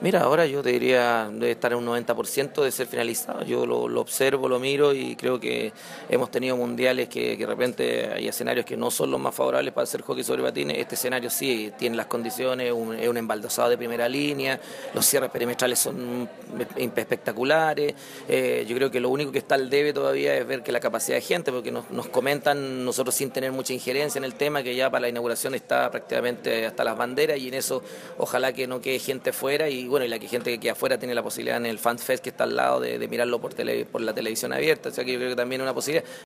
Mira, ahora yo te diría, debe estar en un 90% de ser finalizado. Yo lo observo, lo miro y creo que hemos tenido mundiales que de repente hay escenarios que no son los más favorables para hacer hockey sobre patines. Este escenario sí tiene las condiciones, es un embaldosado de primera línea, los cierres perimetrales son espectaculares. Yo creo que lo único que está al debe todavía es ver que la capacidad de gente, porque nos comentan nosotros sin tener mucha injerencia en el tema, que ya para la inauguración está prácticamente hasta las banderas y en eso ojalá que no quede gente fuera y bueno, y la que gente que queda afuera tiene la posibilidad en el Fan Fest que está al lado de mirarlo por la televisión abierta, o sea que yo creo que también es una posibilidad.